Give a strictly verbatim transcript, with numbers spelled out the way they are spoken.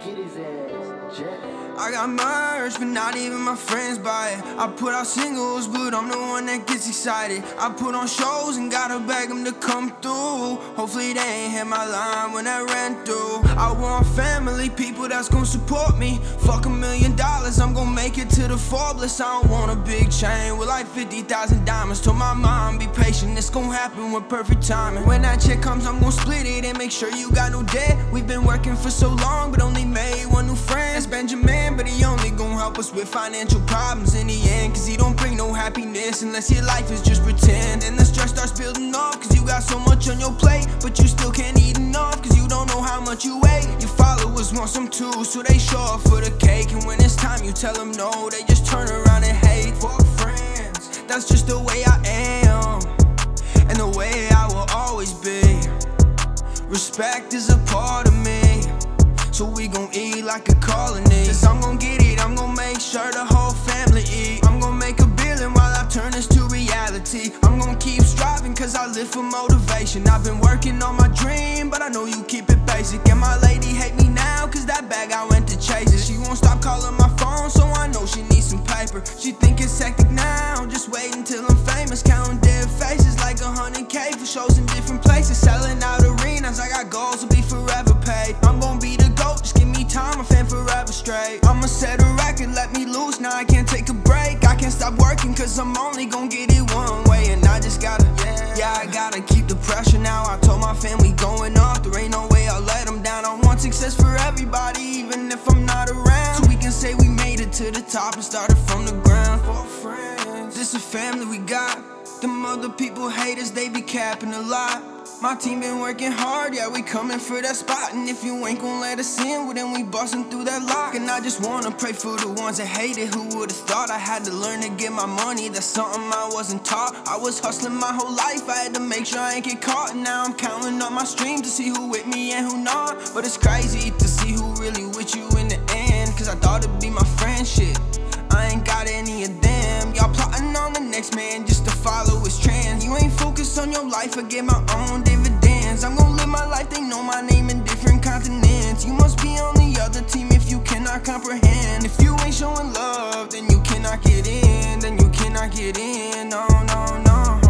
Get his ass, Jack. I got merch, but not even my friends buy it. I put out singles, but I'm the one that gets excited. I put on shows and gotta beg them to come through. Hopefully they ain't hit my line when I ran through. I want family, people that's gon' support me. Fuck a million dollars, I'm gon' make it to the Forbes. I don't want a big chain with like fifty thousand diamonds. Told my mom, be patient, it's gon' happen with perfect timing. When that check comes, I'm gon' split it and make sure you got no debt. We've been working for so long, but only made one new friend. That's Benjamin, but he only gon' help us with financial problems in the end. Cause he don't bring no happiness unless your life is just pretend. And the stress starts building up cause you got so much on your plate, but you still can't eat enough cause you don't know how much you weigh. Your followers want some too, so they show up for the cake. And when it's time you tell them no, they just turn around and hate. For friends, that's just the way I am, and the way I will always be. Respect is a part of me, so we gon' eat like a colony. Since I'm gon' get it, I'm gon' make sure the whole family eat. I'm gon' make a billion while I turn this to reality. I'm gon' keep striving cause I live for motivation. I've been working on my dream, but I know you keep it basic. And my lady hate me now cause that bag I went to chase it. She won't stop calling my phone, so I know she needs some paper. She think it's hectic now, just wait until I'm famous. Counting dead faces like a hundred K for shows in different places. Selling out arenas, I got goals to be forever paid. I'm gon' be the GOAT, just give me time, I'm fan forever straight. I'ma set a record, let me loose, now I can't take a break. I can't stop working cause I'm only gon' get it one way. And I just gotta, yeah, yeah I gotta keep the pressure now. I told my family going up, there ain't no way I'll let them down. I want success for everybody, even if I'm not around, so we can say we made it to the top and started from the ground. For friends, this a family we got. Them other people haters, they be capping a lot. My team been working hard, yeah, we coming for that spot. And if you ain't gon' let us in, well then we bustin' through that lock. And I just wanna pray for the ones that hate it. Who would've thought I had to learn to get my money? That's something I wasn't taught. I was hustling my whole life, I had to make sure I ain't get caught. And now I'm counting up my streams to see who with me and who not. But it's crazy to see who really with you in the end, cause I thought it'd be my friend shit, I ain't got any of them. Y'all plotting on the next man just to follow his trends. You ain't focused on your life, I get my own dividends. I'm gon' live my life, they know my name in different continents. You must be on the other team if you cannot comprehend. If you ain't showing love, then you cannot get in, then you cannot get in, no, no, no.